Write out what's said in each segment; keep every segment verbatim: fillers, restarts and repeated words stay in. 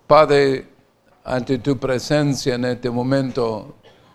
Padre, ante tu presencia en este momento,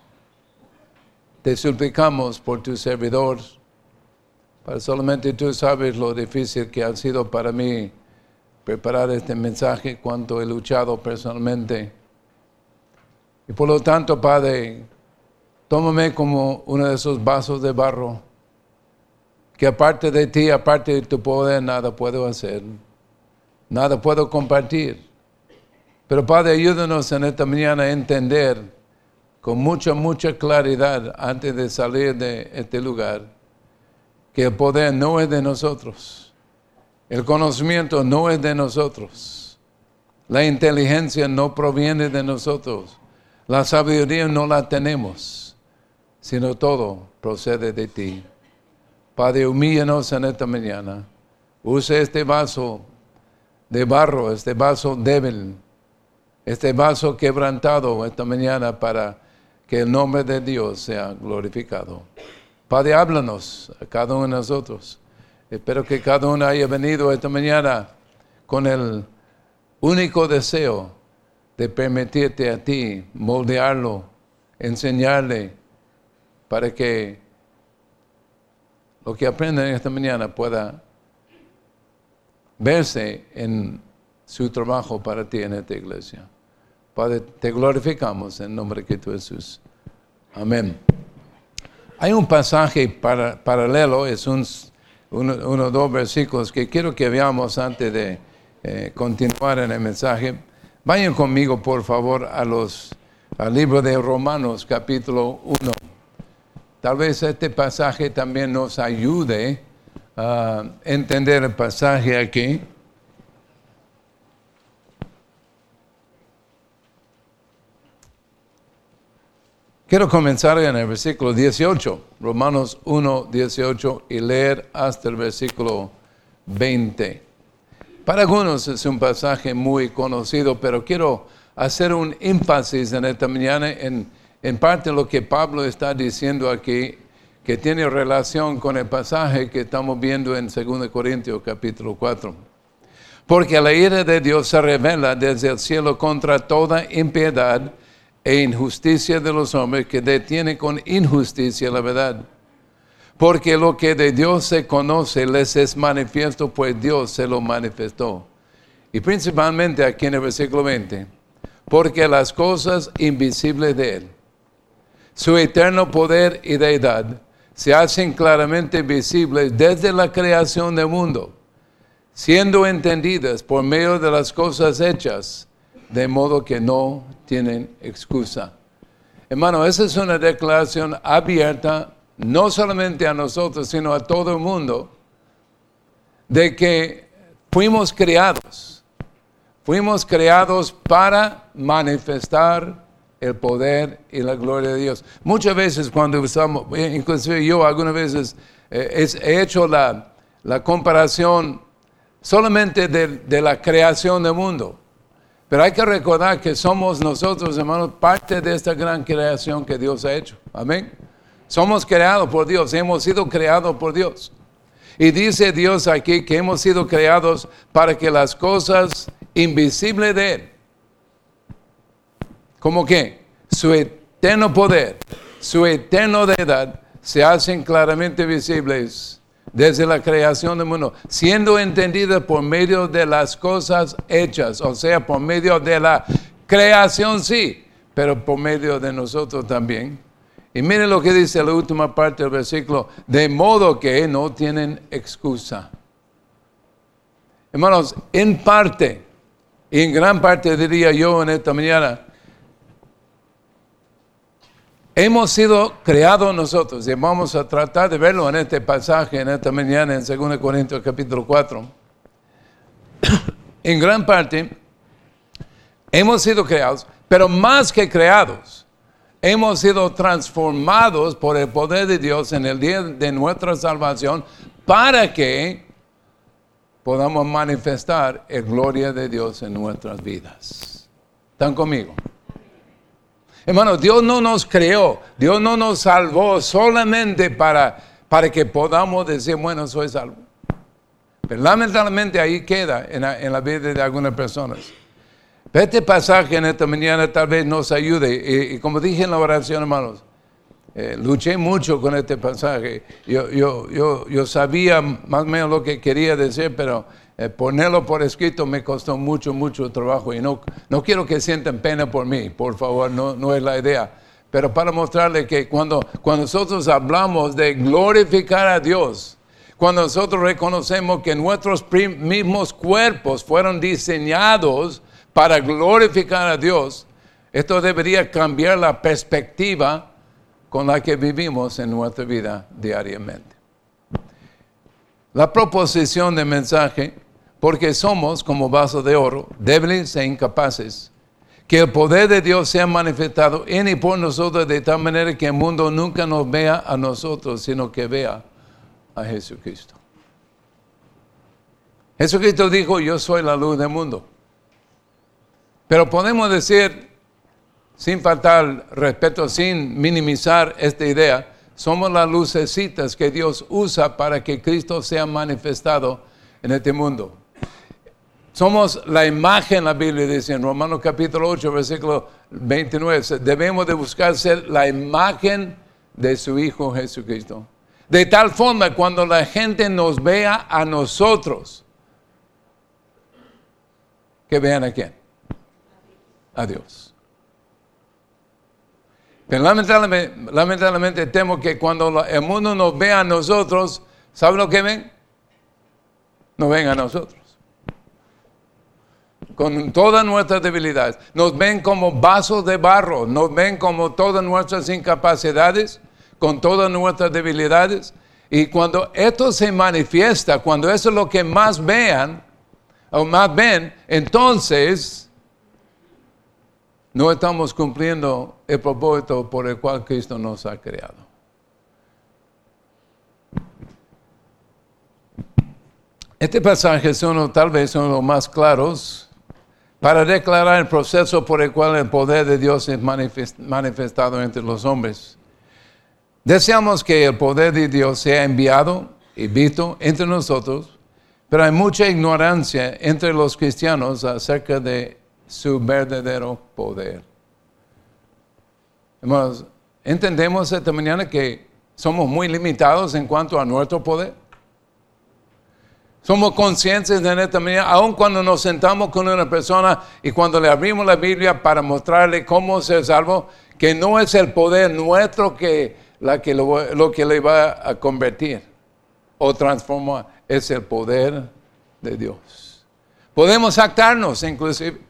te suplicamos por tu servidor, para solamente tú sabes lo difícil que ha sido para mí preparar este mensaje, cuánto he luchado personalmente. Y por lo tanto, Padre, tómame como uno de esos vasos de barro, que aparte de ti, aparte de tu poder, nada puedo hacer, nada puedo compartir. Pero Padre, ayúdanos en esta mañana a entender con mucha, mucha claridad antes de salir de este lugar, que el poder no es de nosotros, el conocimiento no es de nosotros, la inteligencia no proviene de nosotros, la sabiduría no la tenemos, sino todo procede de ti. Padre, humíllanos en esta mañana, use este vaso de barro, este vaso débil, este vaso quebrantado esta mañana para que el nombre de Dios sea glorificado. Padre, háblanos a cada uno de nosotros. Espero que cada uno haya venido esta mañana con el único deseo de permitirte a ti moldearlo, enseñarle, para que lo que aprenden esta mañana pueda verse en su trabajo para ti en esta iglesia. Padre, te glorificamos en nombre de Cristo Jesús. Amén. Hay un pasaje para, paralelo, es un, uno, uno o dos versículos que quiero que veamos antes de eh, continuar en el mensaje. Vayan conmigo, por favor, a los, al libro de Romanos, capítulo uno. Tal vez este pasaje también nos ayude a entender el pasaje aquí. Quiero comenzar en el versículo dieciocho, Romanos uno, dieciocho, y leer hasta el versículo veinte. Para algunos es un pasaje muy conocido, pero quiero hacer un énfasis en esta mañana en, en parte de lo que Pablo está diciendo aquí, que tiene relación con el pasaje que estamos viendo en segunda Corintios capítulo cuatro. Porque la ira de Dios se revela desde el cielo contra toda impiedad e injusticia de los hombres que detienen con injusticia la verdad. Porque lo que de Dios se conoce les es manifiesto, pues Dios se lo manifestó. Y principalmente aquí en el versículo veinte, porque las cosas invisibles de Él, su eterno poder y deidad, se hacen claramente visibles desde la creación del mundo, siendo entendidas por medio de las cosas hechas, de modo que no tienen excusa. Hermano, esa es una declaración abierta, no solamente a nosotros, sino a todo el mundo, de que fuimos creados. Fuimos creados para manifestar el poder y la gloria de Dios. Muchas veces cuando usamos, inclusive yo algunas veces eh, he hecho la, la comparación solamente de, de la creación del mundo. Pero hay que recordar que somos nosotros, hermanos, parte de esta gran creación que Dios ha hecho. Amén. Somos creados por Dios, hemos sido creados por Dios. Y dice Dios aquí que hemos sido creados para que las cosas invisibles de Él, como que su eterno poder, su eterna deidad, se hacen claramente visibles desde la creación del mundo, siendo entendidas por medio de las cosas hechas, o sea, por medio de la creación sí, pero por medio de nosotros también. Y miren lo que dice la última parte del versículo, de modo que no tienen excusa. Hermanos, en parte, y en gran parte diría yo en esta mañana, hemos sido creados nosotros, y vamos a tratar de verlo en este pasaje, en esta mañana, en segunda Corintios capítulo cuatro. En gran parte, hemos sido creados, pero más que creados, hemos sido transformados por el poder de Dios en el día de nuestra salvación, para que podamos manifestar la gloria de Dios en nuestras vidas. ¿Están conmigo? Hermano, Dios no nos creó, Dios no nos salvó solamente para, para que podamos decir, bueno, soy salvo. Pero lamentablemente ahí queda en la, en la vida de algunas personas. Pero este pasaje en esta mañana tal vez nos ayude. Y, y como dije en la oración, hermanos, eh, luché mucho con este pasaje. Yo, yo, yo, yo sabía más o menos lo que quería decir, pero eh, ponerlo por escrito me costó mucho, mucho trabajo. Y no, no quiero que sientan pena por mí, por favor, no, no es la idea. Pero para mostrarles que cuando, cuando nosotros hablamos de glorificar a Dios, cuando nosotros reconocemos que nuestros mismos cuerpos fueron diseñados para glorificar a Dios, esto debería cambiar la perspectiva con la que vivimos en nuestra vida diariamente. La proposición del mensaje, porque somos como vasos de oro, débiles e incapaces, que el poder de Dios sea manifestado en y por nosotros de tal manera que el mundo nunca nos vea a nosotros, sino que vea a Jesucristo. Jesucristo dijo, yo soy la luz del mundo. Pero podemos decir, sin faltar respeto, sin minimizar esta idea, somos las lucecitas que Dios usa para que Cristo sea manifestado en este mundo. Somos la imagen, la Biblia dice en Romanos capítulo ocho, versículo veintinueve, debemos de buscar ser la imagen de su Hijo Jesucristo. De tal forma, cuando la gente nos vea a nosotros, que vean a quién. A Dios. Pero lamentablemente, lamentablemente temo que cuando el mundo nos vea a nosotros, ¿saben lo que ven? Nos ven a nosotros. Con todas nuestras debilidades. Nos ven como vasos de barro. Nos ven como todas nuestras incapacidades, con todas nuestras debilidades. Y cuando esto se manifiesta, cuando eso es lo que más vean, o más ven, entonces no estamos cumpliendo el propósito por el cual Cristo nos ha creado. Este pasaje es uno, tal vez uno de los más claros para declarar el proceso por el cual el poder de Dios es manifestado entre los hombres. Deseamos que el poder de Dios sea enviado y visto entre nosotros, pero hay mucha ignorancia entre los cristianos acerca de su verdadero poder. Hermanos, ¿entendemos esta mañana que somos muy limitados en cuanto a nuestro poder? Somos conscientes de esta mañana, aun cuando nos sentamos con una persona y cuando le abrimos la Biblia para mostrarle cómo ser salvo, que no es el poder nuestro que, la que lo, lo que le va a convertir o transformar, es el poder de Dios. Podemos actarnos inclusive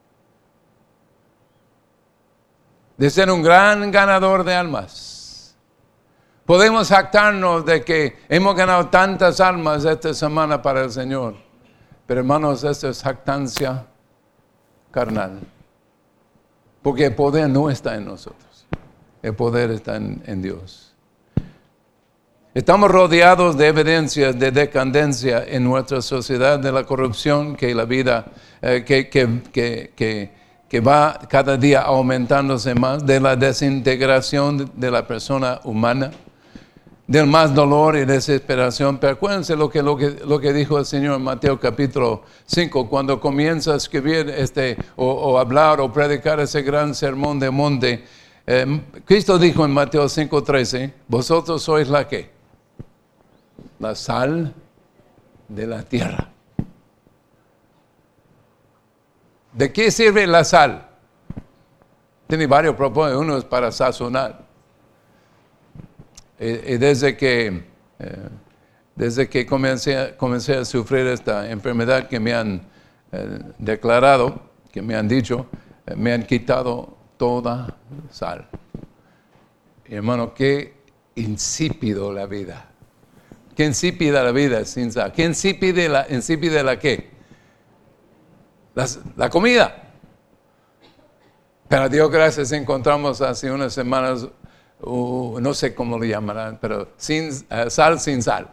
de ser un gran ganador de almas. Podemos jactarnos de que hemos ganado tantas almas esta semana para el Señor. Pero hermanos, esta es jactancia carnal. Porque el poder no está en nosotros. El poder está en, en Dios. Estamos rodeados de evidencias de decadencia en nuestra sociedad, de la corrupción que la vida, eh, que, que, que, que, que va cada día aumentándose más, de la desintegración de la persona humana, del más dolor y desesperación. Pero acuérdense lo que, lo que, lo que dijo el Señor en Mateo capítulo cinco, cuando comienza a escribir este, o, o hablar o predicar ese gran sermón de monte. Eh, Cristo dijo en Mateo cinco trece, vosotros sois la ¿qué? La sal de la tierra. ¿De qué sirve la sal? Tiene varios propósitos. Uno es para sazonar. Y, y desde que, eh, desde que comencé, comencé a sufrir esta enfermedad que me han eh, declarado, que me han dicho, eh, me han quitado toda sal. Y hermano, qué insípido la vida. Qué insípida la vida sin sal. Qué insípida la, insípida la qué. La, la comida. Pero a Dios gracias encontramos hace unas semanas, uh, no sé cómo le llamarán, pero sin, uh, sal sin sal.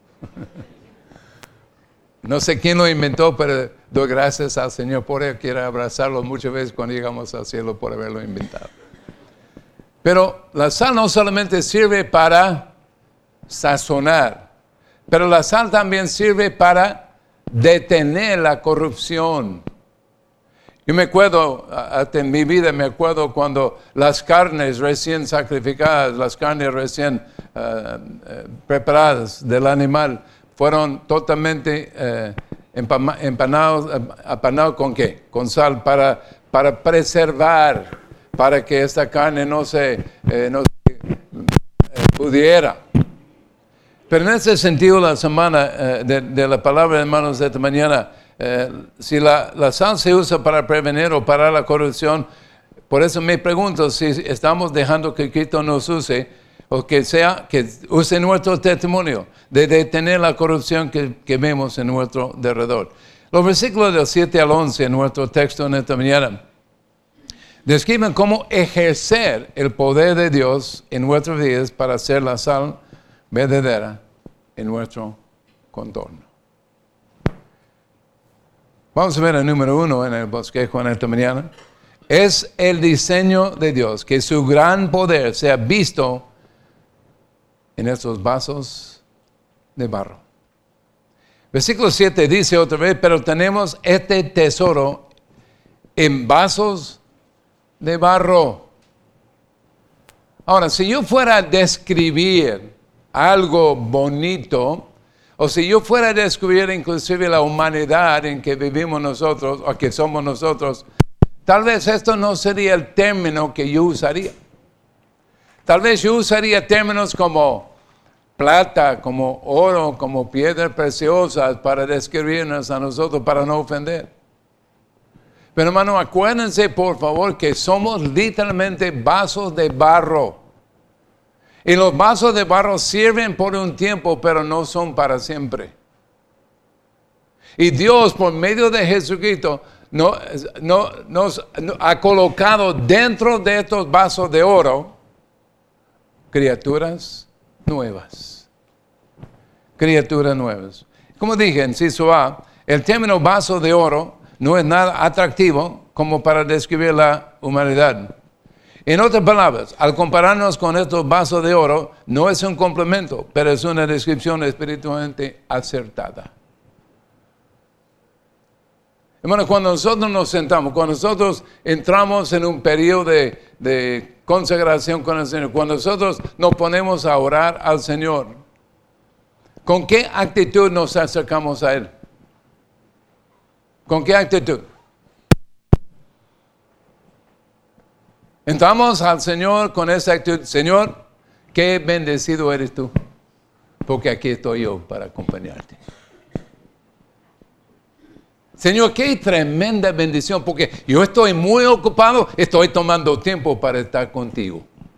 No sé quién lo inventó, pero doy gracias al Señor por ello. Quiero abrazarlo muchas veces cuando llegamos al cielo por haberlo inventado. Pero la sal no solamente sirve para sazonar, pero la sal también sirve para detener la corrupción Yo me acuerdo, hasta en mi vida me acuerdo cuando las carnes recién sacrificadas, las carnes recién uh, uh, preparadas del animal, fueron totalmente uh, empanados, empanados ¿con qué? Con sal, para, para preservar, para que esta carne no se, eh, no se eh, pudiera. Pero en ese sentido, la semana eh, de, de la palabra, hermanos, de esta mañana, Eh, si la, la sal se usa para prevenir o para la corrupción, por eso me pregunto si estamos dejando que Cristo nos use o que sea que use nuestro testimonio de detener la corrupción que, que vemos en nuestro derredor. Los versículos del siete al once en nuestro texto en esta mañana describen cómo ejercer el poder de Dios en nuestras vidas para hacer la sal verdadera en nuestro contorno. Vamos a ver el número uno en el bosquejo en esta mañana. Es el diseño de Dios, que su gran poder sea visto en estos vasos de barro. Versículo siete dice otra vez, pero tenemos este tesoro en vasos de barro. Ahora, si yo fuera a describir algo bonito, o si yo fuera a descubrir inclusive la humanidad en que vivimos nosotros, o que somos nosotros, tal vez esto no sería el término que yo usaría. Tal vez yo usaría términos como plata, como oro, como piedras preciosas para describirnos a nosotros, para no ofender. Pero hermano, acuérdense por favor que somos literalmente vasos de barro. Y los vasos de barro sirven por un tiempo, pero no son para siempre. Y Dios, por medio de Jesucristo, no, no, nos no, ha colocado dentro de estos vasos de oro criaturas nuevas. Criaturas nuevas. Como dije, inciso A, el término vaso de oro no es nada atractivo como para describir la humanidad. En otras palabras, al compararnos con estos vasos de oro, no es un complemento, pero es una descripción espiritualmente acertada. Hermanos, cuando nosotros nos sentamos, cuando nosotros entramos en un periodo de, de consagración con el Señor, cuando nosotros nos ponemos a orar al Señor, ¿con qué actitud nos acercamos a Él? ¿Con qué actitud? Entramos al Señor con esa actitud. Señor, qué bendecido eres tú, porque aquí estoy yo para acompañarte. Señor, qué tremenda bendición, porque yo estoy muy ocupado, estoy tomando tiempo para estar contigo.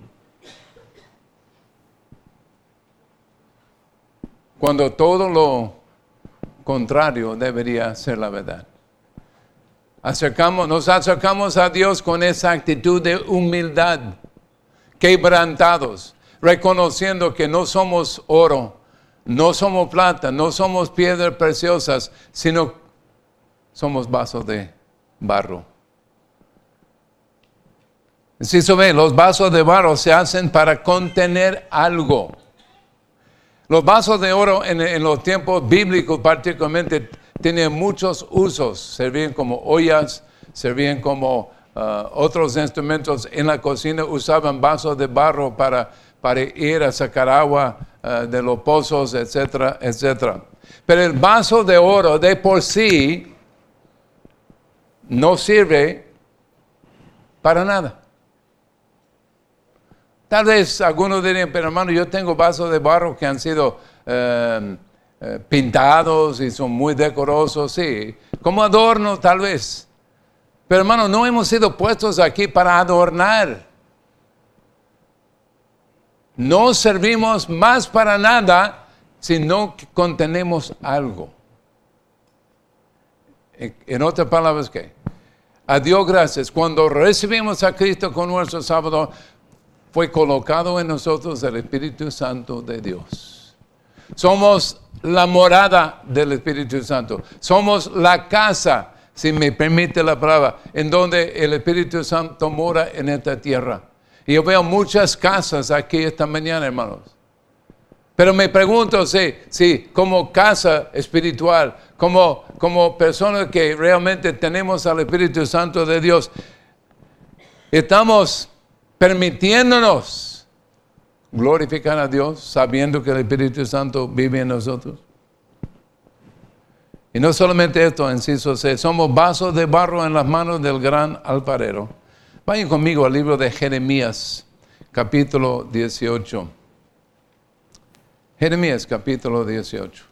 Cuando todo lo contrario debería ser la verdad. Acercamos, nos acercamos a Dios con esa actitud de humildad, quebrantados, reconociendo que no somos oro, no somos plata, no somos piedras preciosas, sino somos vasos de barro. Inciso B, los vasos de barro se hacen para contener algo. Los vasos de oro en, en los tiempos bíblicos particularmente tenían muchos usos, servían como ollas, servían como uh, otros instrumentos en la cocina, usaban vasos de barro para, para ir a sacar agua uh, de los pozos, etcétera, etcétera. Pero el vaso de oro de por sí no sirve para nada. Tal vez algunos dirían, pero hermano, yo tengo vasos de barro que han sido Uh, Eh, pintados y son muy decorosos, sí, como adorno tal vez. Pero hermano, no hemos sido puestos aquí para adornar. No servimos más para nada si no contenemos algo. En, en otras palabras, ¿qué? A Dios gracias. Cuando recibimos a Cristo como nuestro Salvador, fue colocado en nosotros el Espíritu Santo de Dios. Somos la morada del Espíritu Santo. Somos la casa, si me permite la palabra, en donde el Espíritu Santo mora en esta tierra. Y yo veo muchas casas aquí esta mañana, hermanos. Pero me pregunto si, si como casa espiritual, como como personas que realmente tenemos al Espíritu Santo de Dios, estamos permitiéndonos glorificar a Dios sabiendo que el Espíritu Santo vive en nosotros. Y no solamente esto, inciso C, somos vasos de barro en las manos del gran alfarero. Vayan conmigo al libro de Jeremías, capítulo dieciocho. Jeremías, capítulo dieciocho.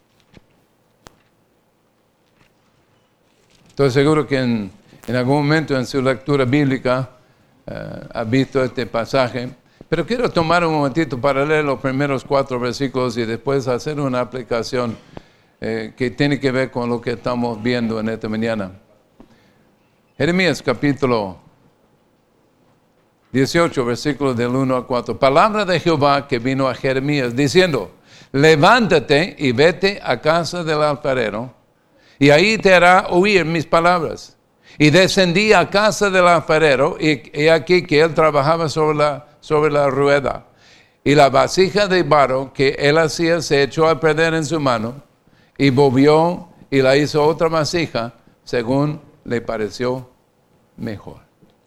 Estoy seguro que en, en algún momento en su lectura bíblica uh, ha visto este pasaje, pero quiero tomar un momentito para leer los primeros cuatro versículos y después hacer una aplicación eh, que tiene que ver con lo que estamos viendo en esta mañana. Jeremías capítulo dieciocho, versículos del uno al cuatro. Palabra de Jehová que vino a Jeremías diciendo: levántate y vete a casa del alfarero, y ahí te hará oír mis palabras. Y descendí a casa del alfarero, y he aquí que él trabajaba sobre la, sobre la rueda. Y la vasija de barro que él hacía se echó a perder en su mano, y volvió y la hizo otra vasija, según le pareció mejor.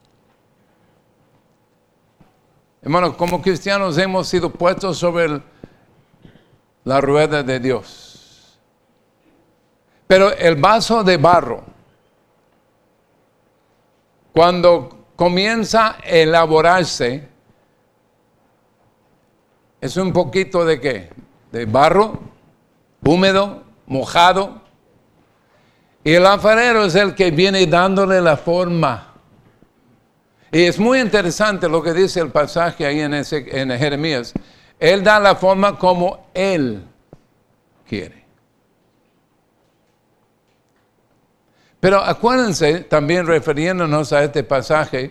Hermanos, como cristianos hemos sido puestos sobre el, la rueda de Dios. Pero el vaso de barro, cuando comienza a elaborarse, es un poquito de ¿qué? De barro, húmedo, mojado. Y el alfarero es el que viene dándole la forma. Y es muy interesante lo que dice el pasaje ahí en, ese, en Jeremías. Él da la forma como Él quiere. Pero acuérdense, también refiriéndonos a este pasaje,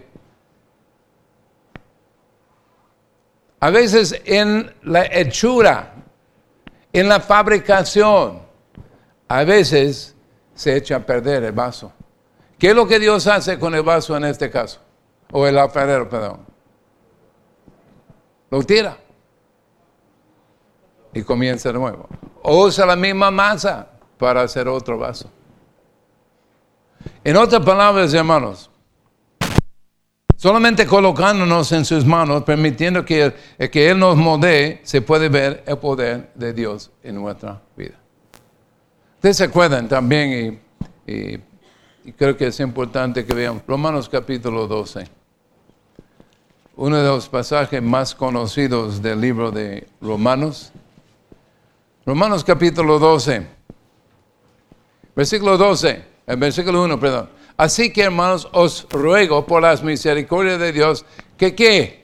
a veces en la hechura, en la fabricación, a veces se echa a perder el vaso. ¿Qué es lo que Dios hace con el vaso en este caso? O el alfarero, perdón. Lo tira y comienza de nuevo. O usa la misma masa para hacer otro vaso. En otras palabras, hermanos, solamente colocándonos en sus manos, permitiendo que, que Él nos moldee, se puede ver el poder de Dios en nuestra vida. Ustedes se acuerdan también, y, y, y creo que es importante que veamos, Romanos capítulo doce. Uno de los pasajes más conocidos del libro de Romanos. Romanos capítulo doce, versículo doce. El versículo uno, perdón. Así que, hermanos, os ruego por las misericordias de Dios que ¿qué?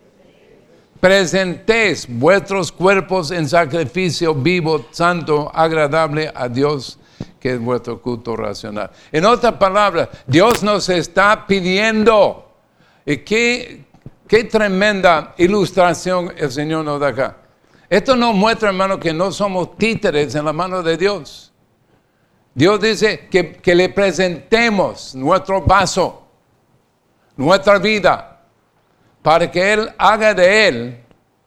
Presentéis vuestros cuerpos en sacrificio vivo, santo, agradable a Dios, que es vuestro culto racional. En otras palabras, Dios nos está pidiendo, y qué, qué tremenda ilustración el Señor nos da acá. Esto nos muestra, hermano, que no somos títeres en la mano de Dios. Dios dice que, que le presentemos nuestro vaso, nuestra vida, para que Él haga de Él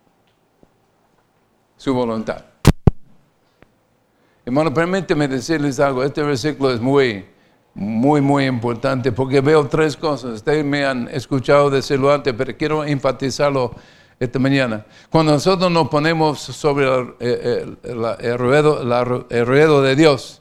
su voluntad. Hermano, permíteme decirles algo. Este versículo es muy, muy, muy importante porque veo tres cosas. Ustedes me han escuchado decirlo antes, pero quiero enfatizarlo esta mañana. Cuando nosotros nos ponemos sobre el, el, el, el, ruedo, la, el ruedo de Dios,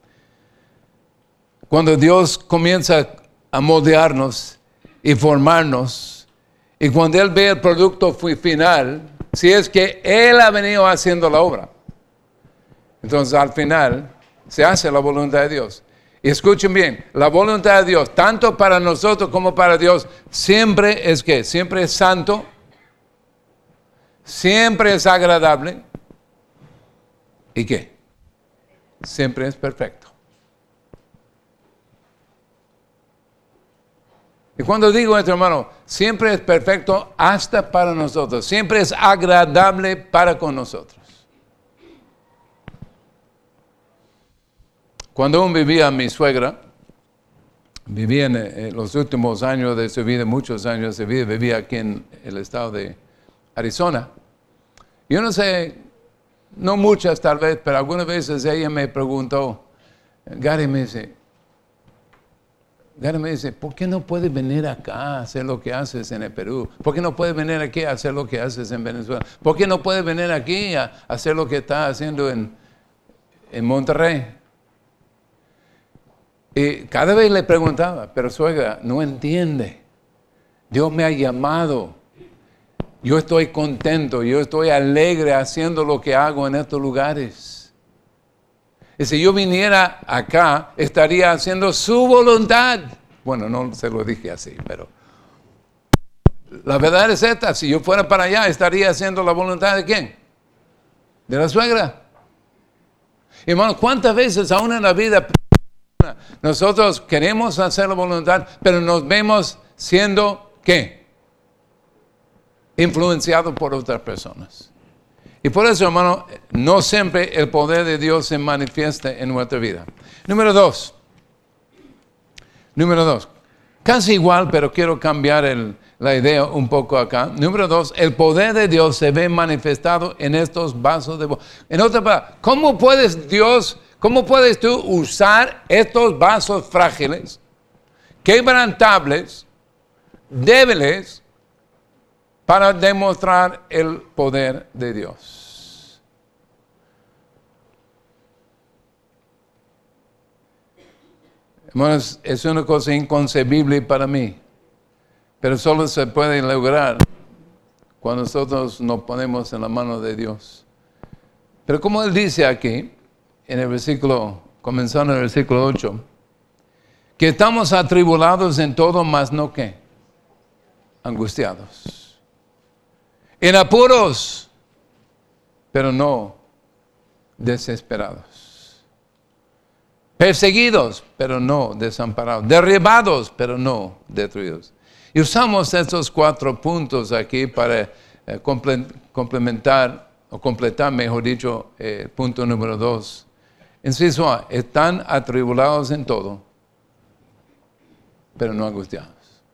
cuando Dios comienza a moldearnos y formarnos, y cuando Él ve el producto final, si es que Él ha venido haciendo la obra, entonces al final se hace la voluntad de Dios. Y escuchen bien, la voluntad de Dios, tanto para nosotros como para Dios, siempre es que, siempre es santo, siempre es agradable, ¿y qué? Siempre es perfecto. Y cuando digo esto, hermano, siempre es perfecto hasta para nosotros. Siempre es agradable para con nosotros. Cuando aún vivía mi suegra, vivía en, en los últimos años de su vida, muchos años de su vida, vivía aquí en el estado de Arizona. Yo no sé, no muchas tal vez, pero algunas veces ella me preguntó, Gary me dice, Gary me dice, ¿por qué no puedes venir acá a hacer lo que haces en el Perú? ¿Por qué no puedes venir aquí a hacer lo que haces en Venezuela? ¿Por qué no puedes venir aquí a hacer lo que estás haciendo en, en Monterrey? Y cada vez le preguntaba, pero suegra, no entiende. Dios me ha llamado. Yo estoy contento, yo estoy alegre haciendo lo que hago en estos lugares. Y si yo viniera acá, estaría haciendo su voluntad. Bueno, no se lo dije así, pero la verdad es esta. Si yo fuera para allá, estaría haciendo la voluntad ¿de quién? De la suegra. Hermano, ¿cuántas veces aún en la vida nosotros queremos hacer la voluntad, pero nos vemos siendo ¿qué? Influenciados por otras personas? Y por eso, hermano, no siempre el poder de Dios se manifiesta en nuestra vida. Número dos. Número dos. Casi igual, pero quiero cambiar el, la idea un poco acá. Número dos, el poder de Dios se ve manifestado en estos vasos de... En otras palabras, ¿cómo puedes Dios, cómo puedes tú usar estos vasos frágiles, quebrantables, débiles, para demostrar el poder de Dios? Hermanos, es una cosa inconcebible para mí, pero solo se puede lograr cuando nosotros nos ponemos en la mano de Dios. Pero como Él dice aquí, en el versículo, comenzando en el versículo ocho, que estamos atribulados en todo, mas no ¿qué? Angustiados. En apuros, pero no desesperados. Perseguidos, pero no desamparados. Derribados, pero no destruidos. Y usamos estos cuatro puntos aquí para eh, complementar, o completar, mejor dicho, el eh, punto número dos. Inciso A, están atribulados en todo, pero no angustiados.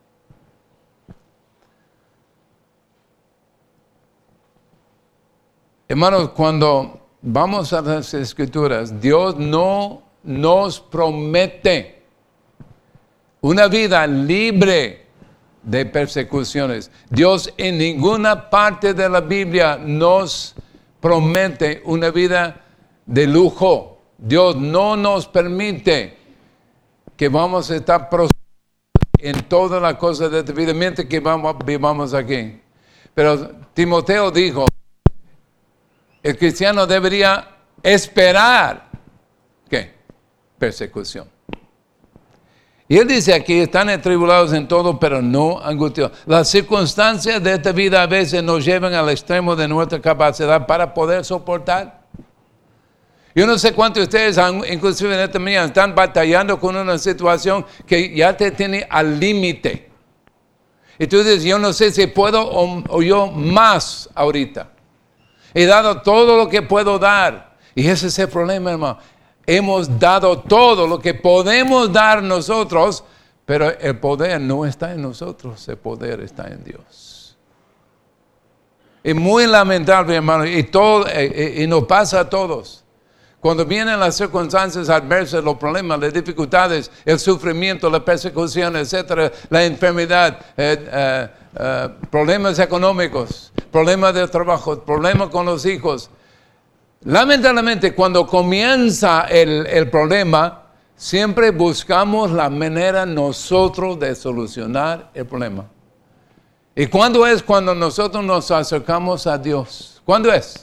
Hermanos, cuando vamos a las Escrituras, Dios no nos promete una vida libre de persecuciones. Dios en ninguna parte de la Biblia nos promete una vida de lujo. Dios no nos permite que vamos a estar prosperos en todas las cosas de esta vida mientras que vamos, vivamos aquí. Pero Timoteo dijo, el cristiano debería esperar, ¿qué? Persecución. Y él dice aquí, están atribulados en todo, pero no angustiados. Las circunstancias de esta vida a veces nos llevan al extremo de nuestra capacidad para poder soportar. Yo no sé cuántos de ustedes, han, inclusive en esta mañana, están batallando con una situación que ya te tiene al límite. Y tú dices, yo no sé si puedo o, o yo más ahorita. He dado todo lo que puedo dar. Y ese es el problema, hermano. Hemos dado todo lo que podemos dar nosotros, pero el poder no está en nosotros, el poder está en Dios. Es muy lamentable, hermano, y, todo, y, y nos pasa a todos. Cuando vienen las circunstancias adversas, los problemas, las dificultades, el sufrimiento, la persecución, etcétera, la enfermedad, eh, eh, eh, problemas económicos, problemas de trabajo, problemas con los hijos. Lamentablemente, cuando comienza el, el problema, siempre buscamos la manera nosotros de solucionar el problema. ¿Y cuándo es cuando nosotros nos acercamos a Dios? ¿Cuándo es?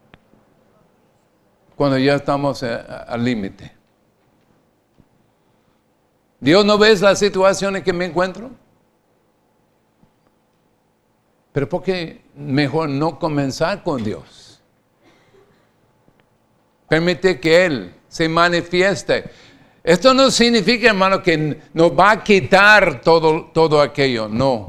Cuando ya estamos al límite. ¿Dios no ves las situaciones que me encuentro? Pero ¿por qué mejor no comenzar con Dios? Permite que Él se manifieste. Esto no significa, hermano, que nos va a quitar todo, todo aquello. No.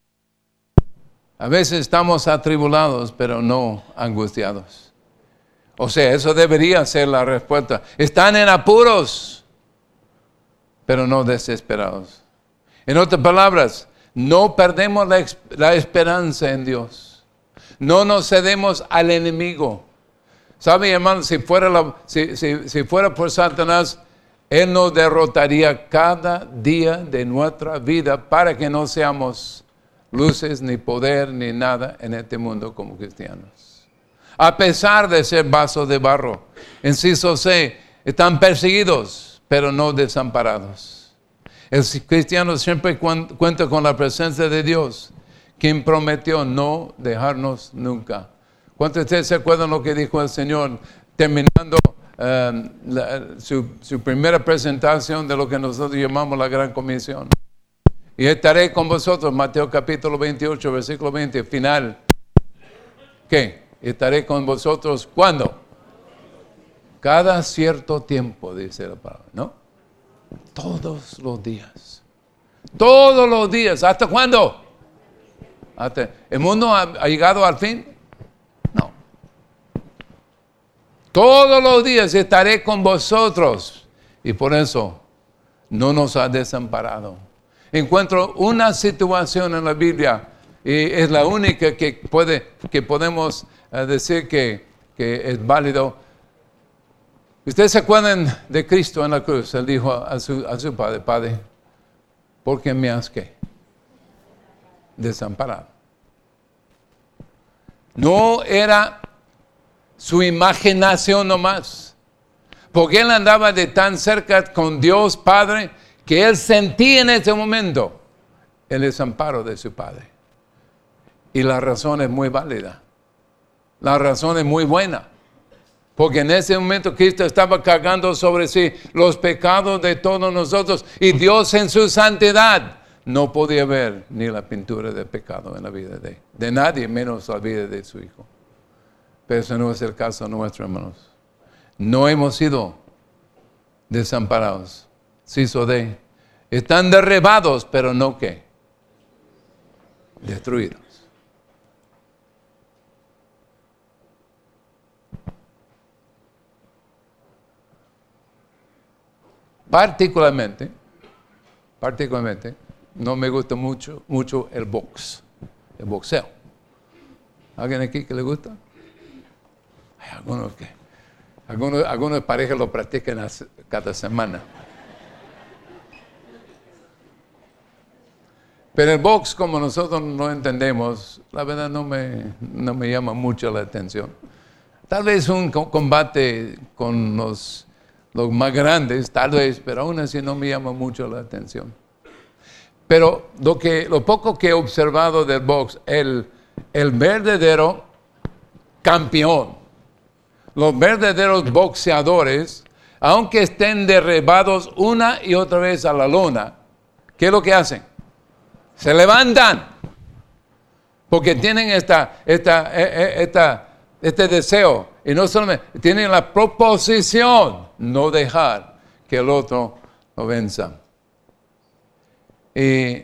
A veces estamos atribulados, pero no angustiados. O sea, eso debería ser la respuesta. Están en apuros, pero no desesperados. En otras palabras, no perdemos la, la esperanza en Dios. No nos cedemos al enemigo. ¿Sabe, hermano? Si fuera, la, si, si, si fuera por Satanás, Él nos derrotaría cada día de nuestra vida para que no seamos luces, ni poder, ni nada en este mundo como cristianos. A pesar de ser vasos de barro. Inciso C, están perseguidos, pero no desamparados. El cristiano siempre cuenta con la presencia de Dios, quien prometió no dejarnos nunca. ¿Cuántos de ustedes se acuerdan lo que dijo el Señor terminando uh, la, su, su primera presentación de lo que nosotros llamamos la Gran Comisión? Y estaré con vosotros, Mateo capítulo veintiocho, versículo veinte, final. ¿Qué? Estaré con vosotros, ¿cuándo? Cada cierto tiempo, dice la palabra, ¿no? Todos los días. Todos los días. ¿Hasta cuándo? Hasta, ¿el mundo ha, ha llegado al fin? No. Todos los días estaré con vosotros. Y por eso no nos ha desamparado. Encuentro una situación en la Biblia, y es la única que, puede, que podemos uh, decir que, que es válido. Ustedes se acuerdan de Cristo en la cruz. Él dijo a su, a su padre, Padre, ¿por qué me has qué? Desamparado. No era su imaginación nomás, porque él andaba de tan cerca con Dios Padre que él sentía en ese momento el desamparo de su Padre. Y la razón es muy válida. La razón es muy buena. Porque en ese momento Cristo estaba cargando sobre sí los pecados de todos nosotros. Y Dios en su santidad no podía ver ni la pintura de pecado en la vida de, de nadie, menos la vida de su Hijo. Pero ese no es el caso nuestro, hermanos. No hemos sido desamparados. Ciso D. Están derribados, pero no ¿qué? Destruidos. Particularmente, particularmente, no me gusta mucho, mucho el box, el boxeo. ¿Alguien aquí que le gusta? Hay algunos que, algunos, algunas parejas lo practican cada semana. Pero el box, como nosotros no entendemos, la verdad no me, no me llama mucho la atención. Tal vez un combate con los... los más grandes, tal vez, pero aún así no me llama mucho la atención. Pero lo, que, lo poco que he observado del box, el, el verdadero campeón, los verdaderos boxeadores, aunque estén derribados una y otra vez a la lona, ¿qué es lo que hacen? Se levantan, porque tienen esta, esta, esta, este deseo. Y no solamente, tienen la proposición no dejar que el otro lo venza. Y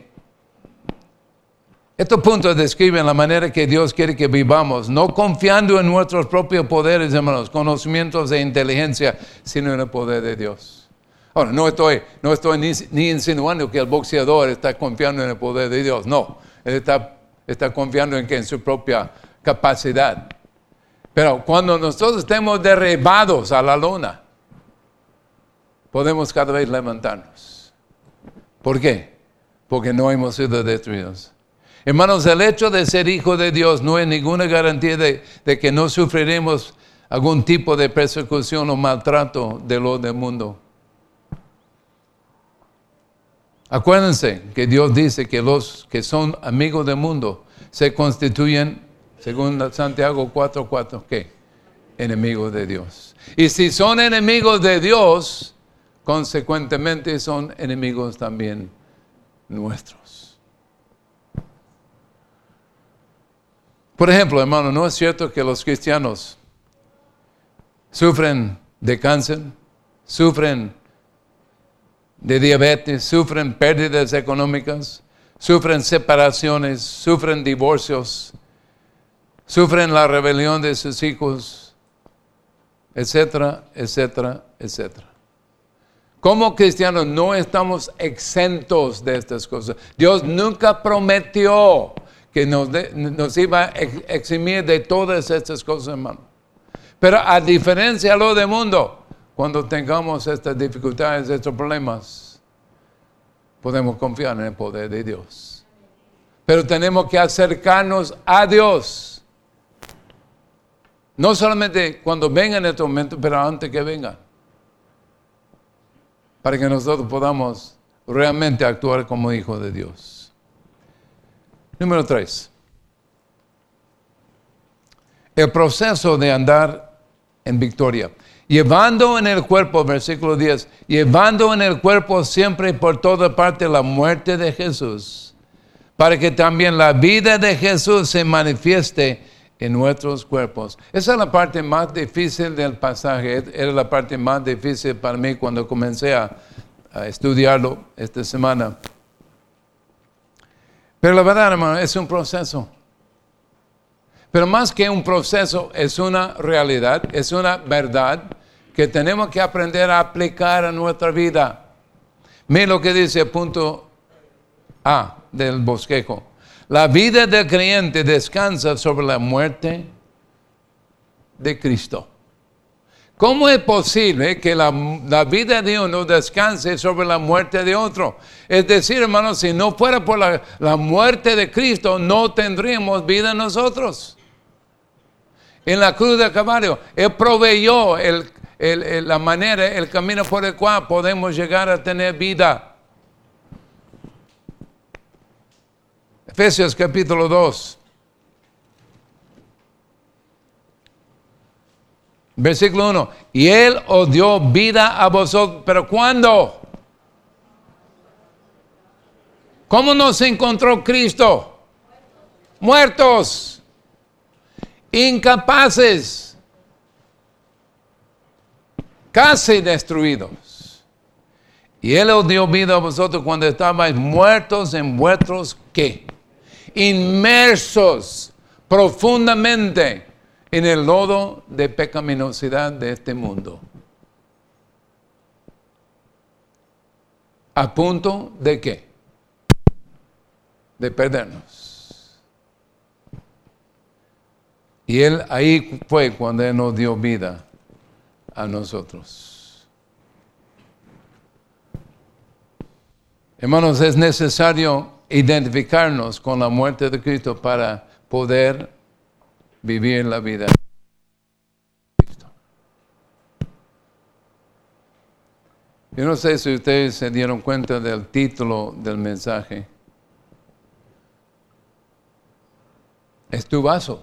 estos puntos describen la manera que Dios quiere que vivamos, no confiando en nuestros propios poderes, hermanos, conocimientos e inteligencia, sino en el poder de Dios. Ahora, no estoy, no estoy ni, ni insinuando que el boxeador está confiando en el poder de Dios, no. Él está, está confiando en que en su propia capacidad. Pero cuando nosotros estemos derribados a la lona, podemos cada vez levantarnos. ¿Por qué? Porque no hemos sido destruidos. Hermanos, el hecho de ser hijo de Dios no es ninguna garantía de, de que no sufriremos algún tipo de persecución o maltrato de lo del mundo. Acuérdense que Dios dice que los que son amigos del mundo se constituyen, según Santiago cuatro cuatro, ¿qué? Enemigos de Dios. Y si son enemigos de Dios, consecuentemente son enemigos también nuestros. Por ejemplo, hermano, ¿no es cierto que los cristianos sufren de cáncer, sufren de diabetes, sufren pérdidas económicas, sufren separaciones, sufren divorcios, sufren la rebelión de sus hijos, etcétera, etcétera, etcétera? Como cristianos no estamos exentos de estas cosas. Dios nunca prometió que nos, de, nos iba a eximir de todas estas cosas, hermano. Pero a diferencia de lo del mundo, cuando tengamos estas dificultades, estos problemas, podemos confiar en el poder de Dios. Pero tenemos que acercarnos a Dios. No solamente cuando vengan estos momentos, pero antes que vengan. Para que nosotros podamos realmente actuar como hijos de Dios. Número tres. El proceso de andar en victoria. Llevando en el cuerpo, versículo diez, llevando en el cuerpo siempre y por toda parte la muerte de Jesús, para que también la vida de Jesús se manifieste en nuestros cuerpos. Esa es la parte más difícil del pasaje. Era la parte más difícil para mí cuando comencé a, a estudiarlo esta semana. Pero la verdad, hermano, es un proceso. Pero más que un proceso, es una realidad, es una verdad que tenemos que aprender a aplicar a nuestra vida. Mira lo que dice el punto A del bosquejo. La vida del creyente descansa sobre la muerte de Cristo. ¿Cómo es posible que la, la vida de uno descanse sobre la muerte de otro? Es decir, hermanos, si no fuera por la, la muerte de Cristo, no tendríamos vida nosotros. En la cruz del Calvario, Él proveyó el, el, el, la manera, el camino por el cual podemos llegar a tener vida. Efesios capítulo dos. Versículo uno. Y Él os dio vida a vosotros. ¿Pero cuándo? ¿Cómo nos encontró Cristo? Muertos. Incapaces, casi destruidos. Y Él os dio vida a vosotros cuando estabais muertos en vuestros, ¿qué? Inmersos profundamente en el lodo de pecaminosidad de este mundo. ¿A punto de qué? De perdernos. Y Él ahí fue cuando Él nos dio vida a nosotros. Hermanos, es necesario identificarnos con la muerte de Cristo para poder vivir la vida de Cristo. Yo no sé si ustedes se dieron cuenta del título del mensaje. Es tu vaso.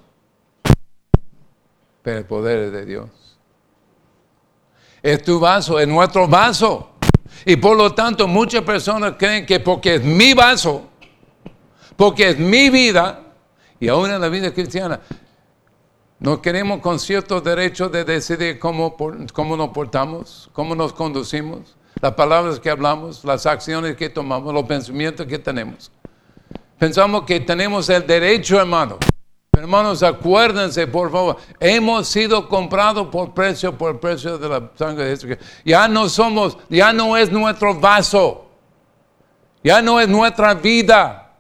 Pero el poder es de Dios. Es tu vaso, es nuestro vaso. Y por lo tanto muchas personas creen que porque es mi vaso, porque es mi vida, y aún en la vida cristiana, no queremos con ciertos derechos de decidir cómo, cómo nos portamos, cómo nos conducimos, las palabras que hablamos, las acciones que tomamos, los pensamientos que tenemos. Pensamos que tenemos el derecho, hermano. Hermanos, acuérdense, por favor, hemos sido comprados por precio, por el precio de la sangre de Jesucristo. Ya no somos, ya no es nuestro vaso, ya no es nuestra vida,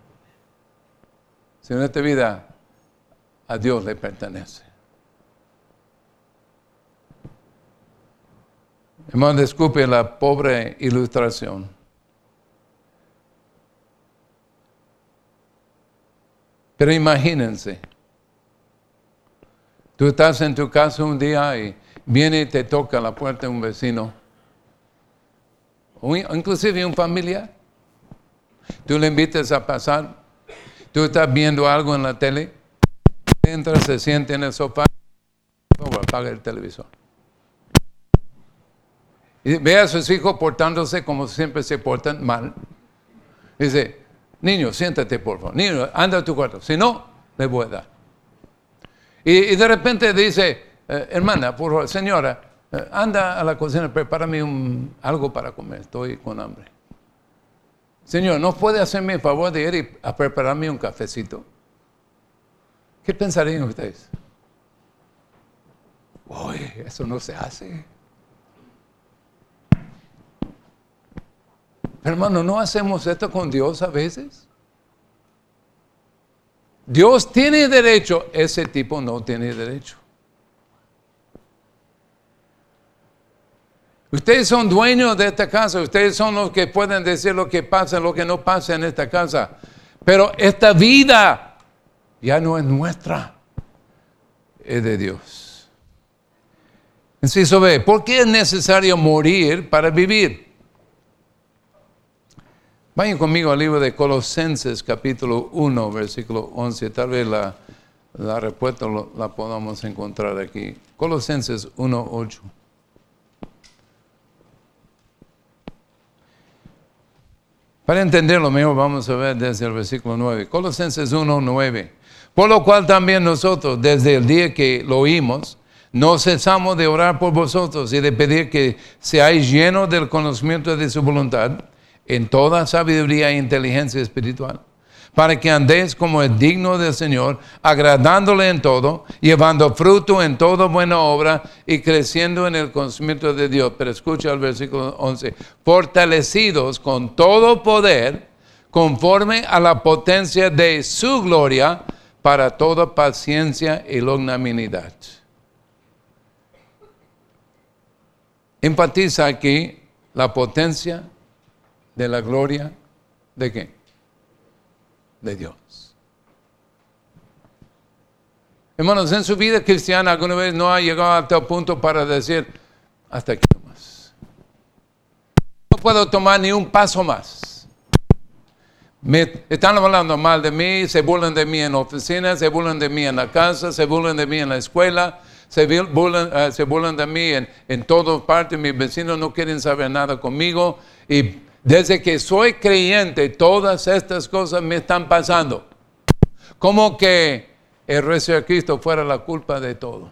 sino esta vida a Dios le pertenece. Hermano, disculpe la pobre ilustración. Pero imagínense, tú estás en tu casa un día y viene y te toca la puerta un vecino, o inclusive un familiar. Tú le invitas a pasar, tú estás viendo algo en la tele, entra, se siente en el sofá, apaga el televisor. Y ve a sus hijos portándose como siempre se portan mal. Dice, niño, siéntate por favor. Niño, anda a tu cuarto. Si no, le voy a dar. Y, y de repente dice, eh, hermana, por favor, señora, eh, anda a la cocina, prepárame un, algo para comer. Estoy con hambre. Señor, ¿no puede hacerme el favor de ir y a prepararme un cafecito? ¿Qué pensarían ustedes? Uy, eso no se hace. Hermano, ¿no hacemos esto con Dios a veces? Dios tiene derecho, ese tipo no tiene derecho. Ustedes son dueños de esta casa. Ustedes son los que pueden decir lo que pasa, lo que no pasa en esta casa. Pero esta vida ya no es nuestra. Es de Dios. Inciso B. ¿Por qué es necesario morir para vivir? Vayan conmigo al libro de Colosenses, capítulo uno, versículo once. Tal vez la, la respuesta lo, la podamos encontrar aquí. Colosenses uno, ocho. Para entenderlo mejor, vamos a ver desde el versículo nueve. Colosenses uno, nueve. Por lo cual también nosotros, desde el día que lo oímos, no cesamos de orar por vosotros y de pedir que seáis llenos del conocimiento de su voluntad, en toda sabiduría e inteligencia espiritual, para que andéis como es digno del Señor, agradándole en todo, llevando fruto en toda buena obra y creciendo en el conocimiento de Dios. Pero escucha el versículo once. Fortalecidos con todo poder, conforme a la potencia de su gloria, para toda paciencia y longanimidad. Enfatiza aquí la potencia de la gloria de ¿qué? De Dios. Hermanos, en su vida cristiana alguna vez no ha llegado a tal punto para decir, hasta aquí nomás. No puedo tomar ni un paso más. Me están hablando mal de mí, se burlan de mí en la oficina, se burlan de mí en la casa, se burlan de mí en la escuela, se burlan, uh, se burlan de mí en, en todas partes. Mis vecinos no quieren saber nada conmigo. Y desde que soy creyente, todas estas cosas me están pasando. Como que el rezo de Cristo fuera la culpa de todo.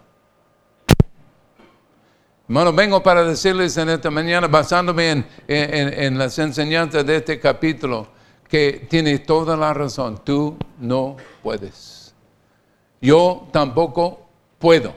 Hermanos, vengo para decirles en esta mañana, basándome en, en, en las enseñanzas de este capítulo, que tienes toda la razón. Tú no puedes. Yo tampoco puedo.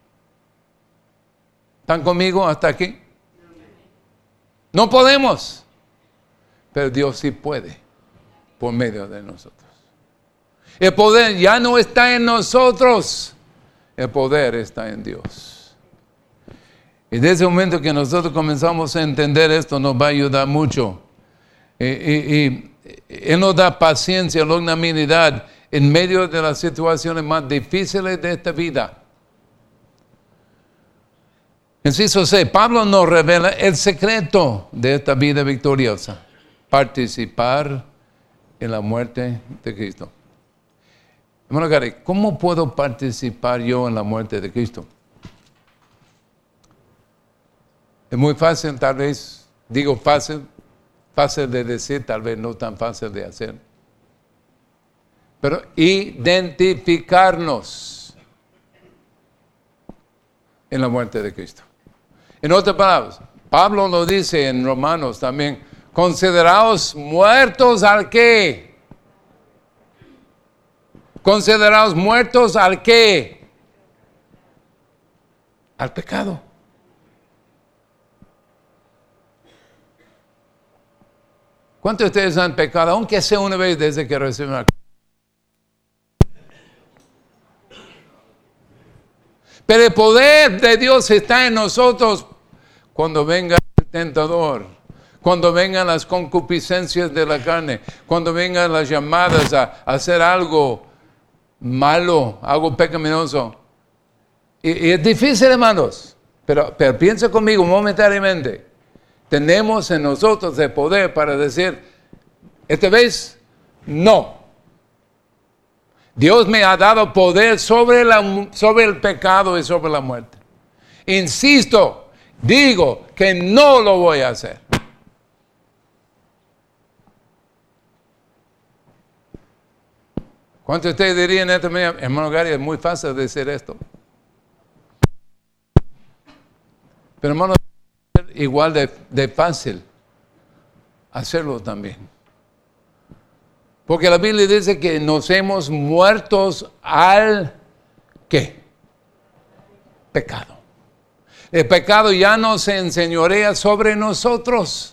¿Están conmigo hasta aquí? No podemos. Pero Dios sí puede, por medio de nosotros. El poder ya no está en nosotros. El poder está en Dios. Y desde el momento que nosotros comenzamos a entender esto, nos va a ayudar mucho. Y, y, y Él nos da paciencia, longanimidad en medio de las situaciones más difíciles de esta vida. Inciso C. Pablo nos revela el secreto de esta vida victoriosa. Participar en la muerte de Cristo. Hermano Gary, ¿cómo puedo participar yo en la muerte de Cristo? Es muy fácil, tal vez, digo fácil, fácil de decir, tal vez no tan fácil de hacer. Pero identificarnos en la muerte de Cristo. En otras palabras, Pablo lo dice en Romanos también, consideraos muertos al qué. Consideraos muertos al qué. Al pecado. ¿Cuántos de ustedes han pecado, aunque sea una vez desde que recibieron la Cristo? Pero el poder de Dios está en nosotros cuando venga el tentador, cuando vengan las concupiscencias de la carne, cuando vengan las llamadas a, a hacer algo malo, algo pecaminoso. Y, y es difícil, hermanos, pero, pero piensa conmigo momentáneamente. Tenemos en nosotros el poder para decir, esta vez, no. Dios me ha dado poder sobre, la, sobre el pecado y sobre la muerte. Insisto, digo que no lo voy a hacer. ¿Cuántos de ustedes dirían esta mañana, hermano Gary, es muy fácil decir esto? Pero hermano, igual de, de fácil hacerlo también. Porque la Biblia dice que nos hemos muertos al ¿qué? Pecado. El pecado ya no se enseñorea sobre nosotros.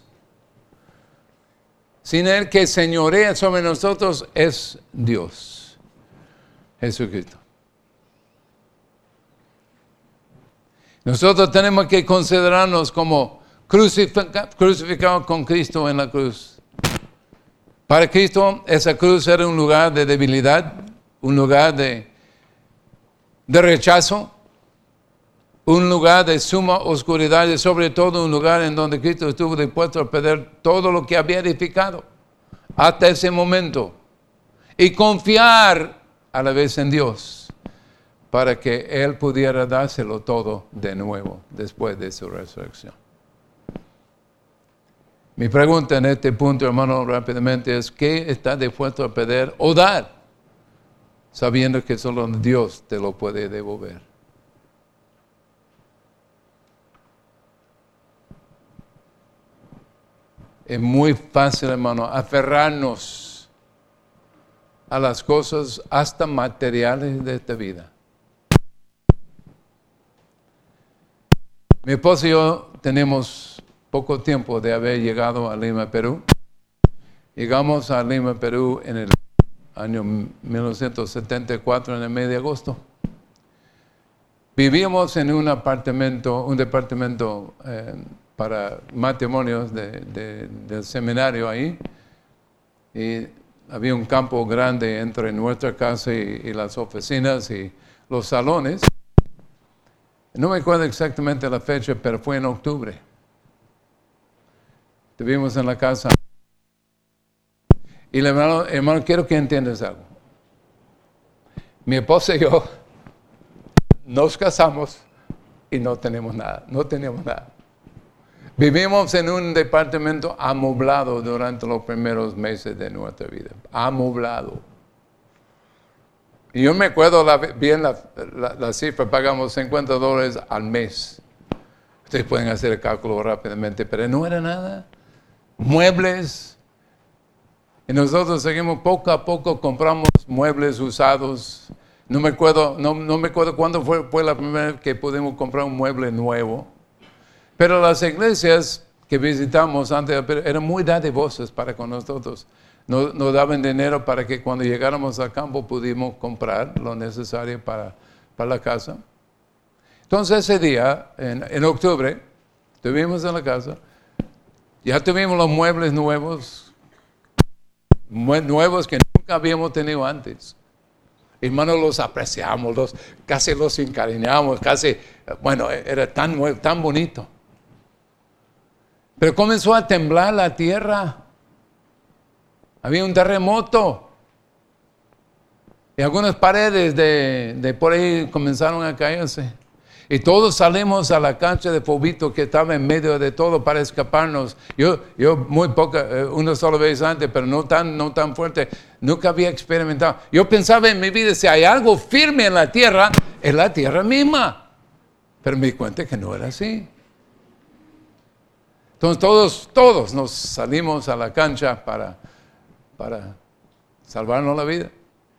Sino el que señorea sobre nosotros es Dios, Jesucristo. Nosotros tenemos que considerarnos como, crucifica, crucificado con Cristo en la cruz. Para Cristo esa cruz era un lugar de debilidad, un lugar de, de rechazo, un lugar de suma oscuridad y sobre todo un lugar en donde Cristo estuvo dispuesto a perder todo lo que había edificado hasta ese momento y confiar a la vez en Dios para que Él pudiera dárselo todo de nuevo después de su resurrección. Mi pregunta en este punto, hermano, rápidamente es, ¿qué estás dispuesto a perder o dar sabiendo que solo Dios te lo puede devolver? Es muy fácil, hermano, aferrarnos a las cosas hasta materiales de esta vida. Mi esposo y yo tenemos poco tiempo de haber llegado a Lima, Perú. Llegamos a Lima, Perú en el año mil novecientos setenta y cuatro, en el mes de agosto. Vivíamos en un apartamento, un departamento eh, para matrimonios de, de, del seminario ahí. Y había un campo grande entre nuestra casa y, y las oficinas y los salones. No me acuerdo exactamente la fecha, pero fue en octubre. Estuvimos en la casa. Y hermano, hermano, quiero que entiendas algo. Mi esposa y yo nos casamos y no tenemos nada, no teníamos nada. Vivimos en un departamento amoblado durante los primeros meses de nuestra vida. Amoblado. Y yo me acuerdo la, bien la, la, la cifra, pagamos cincuenta dólares al mes. Ustedes pueden hacer el cálculo rápidamente, pero no era nada. Muebles. Y nosotros seguimos poco a poco, compramos muebles usados. No me acuerdo, no, no me acuerdo cuándo fue, fue la primera vez que pudimos comprar un mueble nuevo. Pero las iglesias que visitamos antes eran muy dadivosas para con nosotros. Nos, nos daban dinero para que cuando llegáramos al campo pudimos comprar lo necesario para, para la casa. Entonces ese día, en, en octubre, estuvimos en la casa. Ya tuvimos los muebles nuevos, nuevos que nunca habíamos tenido antes. Hermanos, los apreciamos, los, casi los encariñamos, casi, bueno, era tan nuevo, tan bonito. Pero comenzó a temblar la tierra. Había un terremoto. Y algunas paredes de, de por ahí comenzaron a caerse. Y todos salimos a la cancha de fobito que estaba en medio de todo para escaparnos. Yo, yo muy poca, una sola vez antes, pero no tan, no tan fuerte, nunca había experimentado. Yo pensaba en mi vida, si hay algo firme en la tierra, es la tierra misma. Pero me di cuenta que no era así. Entonces todos, todos nos salimos a la cancha para, para salvarnos la vida.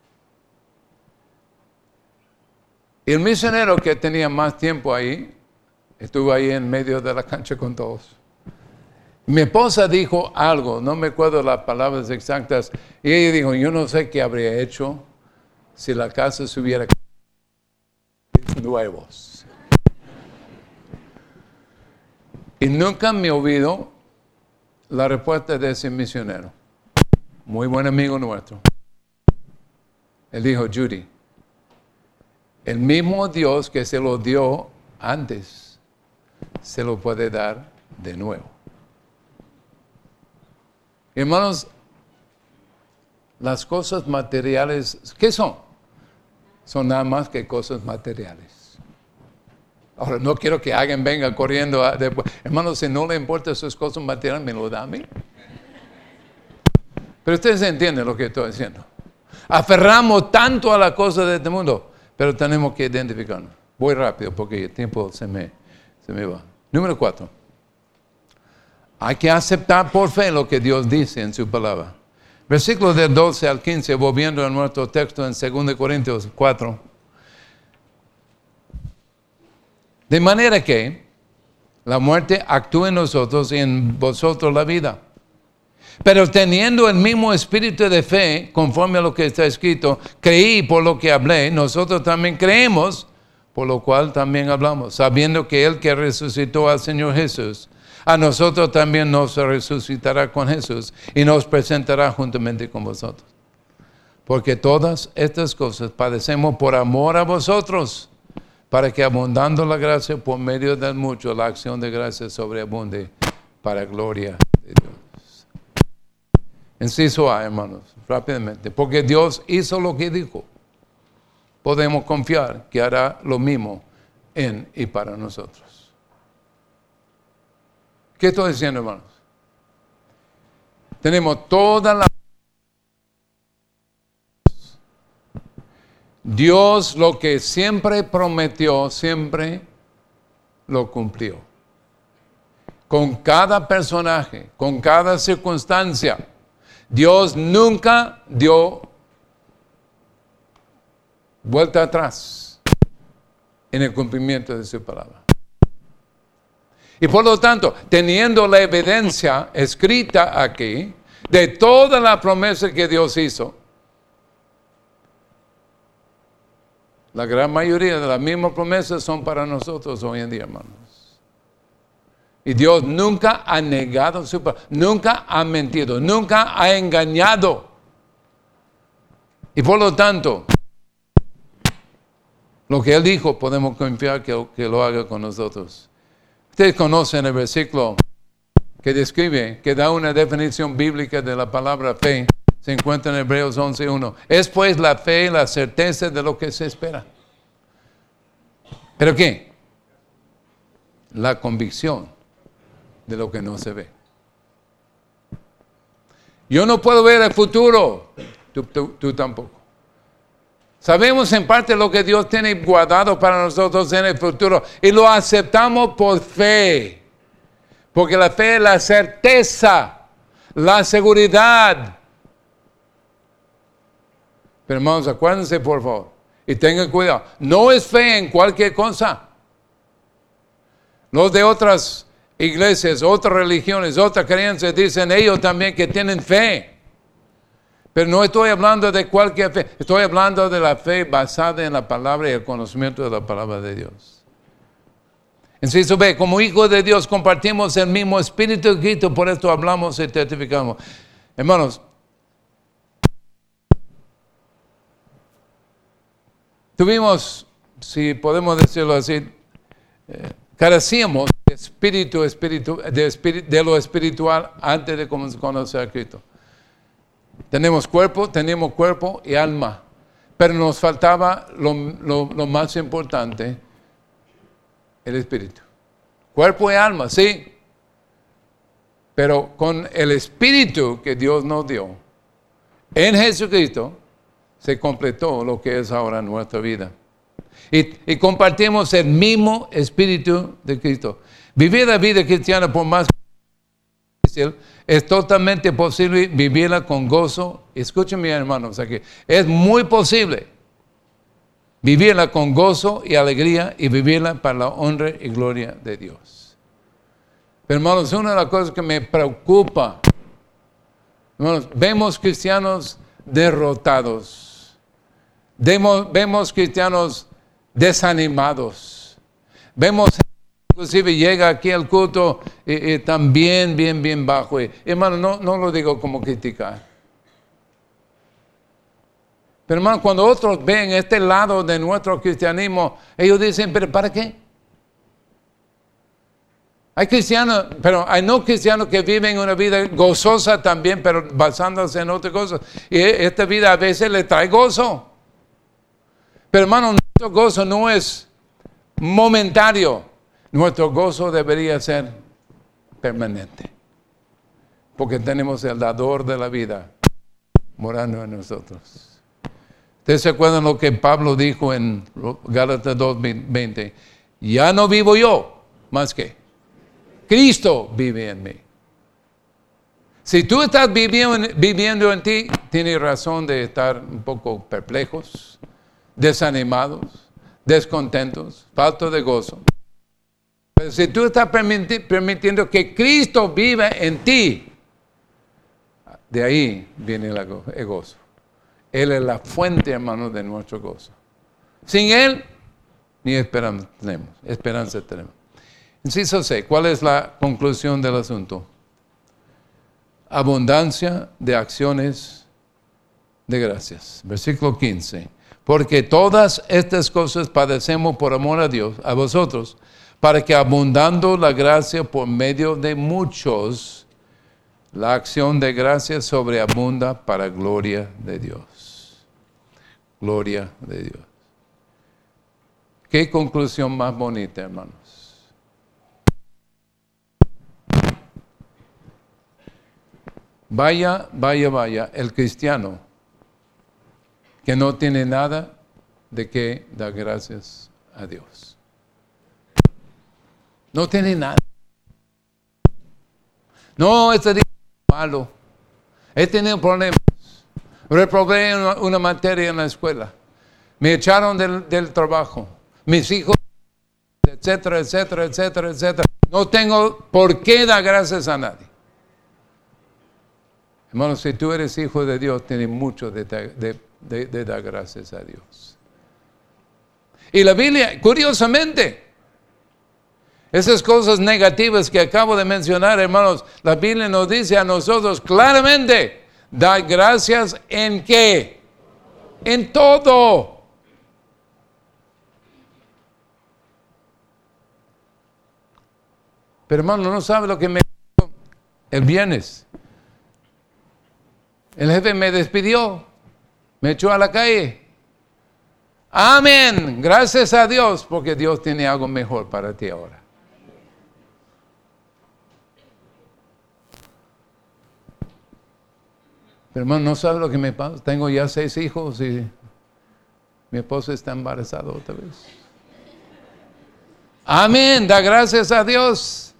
Y el misionero que tenía más tiempo ahí, estuvo ahí en medio de la cancha con todos. Mi esposa dijo algo, no me acuerdo las palabras exactas, y ella dijo, yo no sé qué habría hecho si la casa se hubiera caído nuevos. Y nunca me olvido la respuesta de ese misionero, muy buen amigo nuestro. Él dijo, Judy, el mismo Dios que se lo dio antes, se lo puede dar de nuevo. Hermanos, las cosas materiales, ¿qué son? Son nada más que cosas materiales. Ahora, no quiero que alguien venga corriendo. A, después. Hermanos, si no le importan sus cosas materiales, me lo da a mí. Pero ustedes entienden lo que estoy diciendo. Aferramos tanto a la cosa de este mundo, pero tenemos que identificarnos. Voy rápido porque el tiempo se me, se me va. Número cuatro. Hay que aceptar por fe lo que Dios dice en su palabra. Versículos del doce al quince, volviendo a nuestro texto en segunda Corintios cuatro. De manera que la muerte actúa en nosotros y en vosotros la vida. Pero teniendo el mismo espíritu de fe, conforme a lo que está escrito, creí por lo que hablé, nosotros también creemos, por lo cual también hablamos, sabiendo que Él que resucitó al Señor Jesús, a nosotros también nos resucitará con Jesús y nos presentará juntamente con vosotros. Porque todas estas cosas padecemos por amor a vosotros, para que abundando la gracia por medio del mucho, la acción de gracia sobreabunde para gloria de Dios. Inciso A, hermanos, rápidamente. Porque Dios hizo lo que dijo. Podemos confiar que hará lo mismo en y para nosotros. ¿Qué estoy diciendo, hermanos? Tenemos toda la... Dios lo que siempre prometió, siempre lo cumplió. Con cada personaje, con cada circunstancia, Dios nunca dio vuelta atrás en el cumplimiento de su palabra. Y por lo tanto, teniendo la evidencia escrita aquí de toda la promesa que Dios hizo, la gran mayoría de las mismas promesas son para nosotros hoy en día, hermanos. Y Dios nunca ha negado su palabra, nunca ha mentido, nunca ha engañado. Y por lo tanto, lo que Él dijo, podemos confiar que, que lo haga con nosotros. Ustedes conocen el versículo que describe, que da una definición bíblica de la palabra fe. Se encuentra en Hebreos once uno. Es pues la fe, la certeza de lo que se espera. ¿Pero qué? La convicción de lo que no se ve. Yo no puedo ver el futuro, tú, tú, tú tampoco. Sabemos en parte lo que Dios tiene guardado para nosotros en el futuro y lo aceptamos por fe. Porque la fe es la certeza, la seguridad. Pero hermanos, acuérdense por favor y tengan cuidado. No es fe en cualquier cosa. Los de otras iglesias, otras religiones, otras creencias dicen ellos también que tienen fe. Pero no estoy hablando de cualquier fe. Estoy hablando de la fe basada en la palabra y el conocimiento de la palabra de Dios. Inciso B, como hijos de Dios compartimos el mismo espíritu de Cristo, por esto hablamos y testificamos. Hermanos, tuvimos, si podemos decirlo así, eh, carecíamos de espíritu, espíritu, de, espíritu, de lo espiritual antes de conocer a Cristo. Tenemos cuerpo, tenemos cuerpo y alma, pero nos faltaba lo, lo, lo más importante, el espíritu. Cuerpo y alma, sí, pero con el espíritu que Dios nos dio, en Jesucristo, se completó lo que es ahora nuestra vida. Y, y compartimos el mismo espíritu de Cristo. Vivir la vida cristiana, por más difícil, es totalmente posible vivirla con gozo. Escúchenme, hermanos, aquí. Es muy posible vivirla con gozo y alegría y vivirla para la honra y gloria de Dios. Pero hermanos, una de las cosas que me preocupa, hermanos, vemos cristianos derrotados. Vemos, vemos cristianos desanimados. Vemos, inclusive llega aquí al culto y, y también bien, bien bajo. Y, hermano, no, no lo digo como criticar. Pero hermano, cuando otros ven este lado de nuestro cristianismo, ellos dicen, ¿pero para qué? Hay cristianos, pero hay no cristianos que viven una vida gozosa también, pero basándose en otras cosas. Y esta vida a veces le trae gozo. Pero hermano, nuestro gozo no es momentario. Nuestro gozo debería ser permanente. Porque tenemos el dador de la vida morando en nosotros. ¿Ustedes se acuerdan lo que Pablo dijo en Gálatas dos veinte? Ya no vivo yo, más que Cristo vive en mí. Si tú estás viviendo, viviendo en ti, tienes razón de estar un poco perplejos, desanimados, descontentos, falta de gozo. Pero si tú estás permiti- permitiendo que Cristo viva en ti, de ahí viene el go- el gozo. Él es la fuente, hermano, de nuestro gozo. Sin Él, ni esperanza tenemos. Esperanza tenemos. Inciso C, ¿cuál es la conclusión del asunto? Abundancia de acciones de gracias. Versículo quince. Porque todas estas cosas padecemos por amor a Dios, a vosotros, para que abundando la gracia por medio de muchos, la acción de gracia sobreabunda para gloria de Dios. Gloria de Dios. ¿Qué conclusión más bonita, hermanos? Vaya, vaya, vaya, el cristiano que no tiene nada de qué dar gracias a Dios. No tiene nada. No, este día es malo. He tenido problemas. Reprobé una, una materia en la escuela. Me echaron del, del trabajo. Mis hijos, etcétera, etcétera, etcétera, etcétera. No tengo por qué dar gracias a nadie. Hermano, si tú eres hijo de Dios, tienes mucho de, de, de, de dar gracias a Dios. Y la Biblia, curiosamente, esas cosas negativas que acabo de mencionar, hermanos, la Biblia nos dice a nosotros claramente, dar gracias ¿en qué? En todo. Pero hermano, no sabe lo que me dijo el viernes. El jefe me despidió, me echó a la calle. Amén, gracias a Dios, porque Dios tiene algo mejor para ti ahora. Pero hermano, no sabe lo que me pasa. Tengo ya seis hijos y mi esposa está embarazada otra vez. Amén, da gracias a Dios.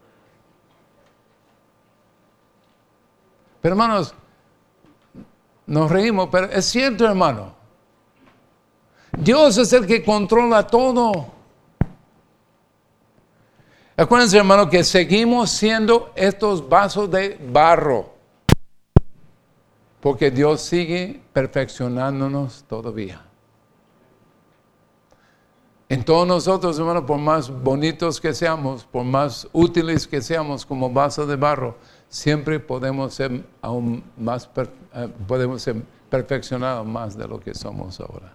Pero hermanos, nos reímos, pero es cierto, hermano. Dios es el que controla todo. Acuérdense, hermano, que seguimos siendo estos vasos de barro. Porque Dios sigue perfeccionándonos todavía. En todos nosotros, hermano, por más bonitos que seamos, por más útiles que seamos como vasos de barro, siempre podemos ser aún más, uh, podemos ser perfeccionados más de lo que somos ahora.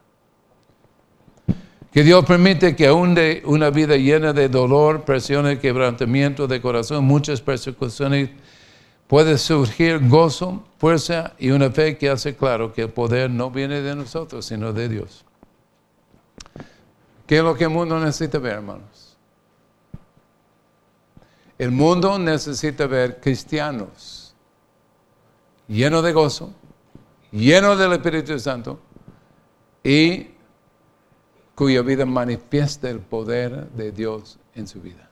Que Dios permite que aún de una vida llena de dolor, presiones, quebrantamiento de corazón, muchas persecuciones, puede surgir gozo, fuerza y una fe que hace claro que el poder no viene de nosotros, sino de Dios. ¿Qué es lo que el mundo necesita ver, hermanos? El mundo necesita ver cristianos llenos de gozo, llenos del Espíritu Santo y cuya vida manifiesta el poder de Dios en su vida.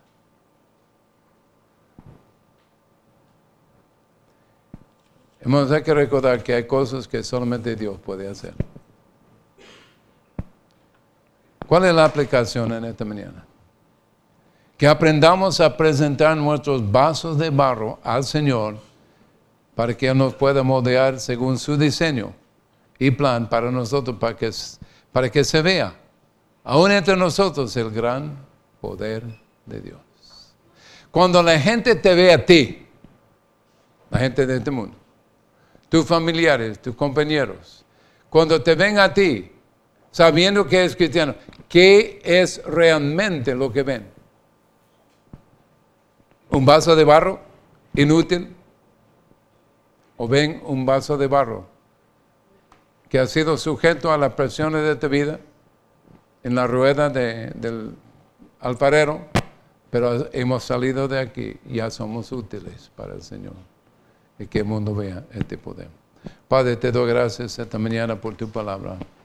Hermanos, hay que recordar que hay cosas que solamente Dios puede hacer. ¿Cuál es la aplicación en esta mañana? Que aprendamos a presentar nuestros vasos de barro al Señor para que Él nos pueda moldear según su diseño y plan para nosotros, para que, para que se vea aún entre nosotros el gran poder de Dios. Cuando la gente te ve a ti, la gente de este mundo, tus familiares, tus compañeros, cuando te ven a ti, sabiendo que es cristiano, ¿qué es realmente lo que ven? ¿Un vaso de barro inútil? ¿O ven un vaso de barro que ha sido sujeto a las presiones de esta vida, en la rueda de, del alfarero, pero hemos salido de aquí y ya somos útiles para el Señor? Y que el mundo vea este poder. Padre, te doy gracias esta mañana por tu palabra.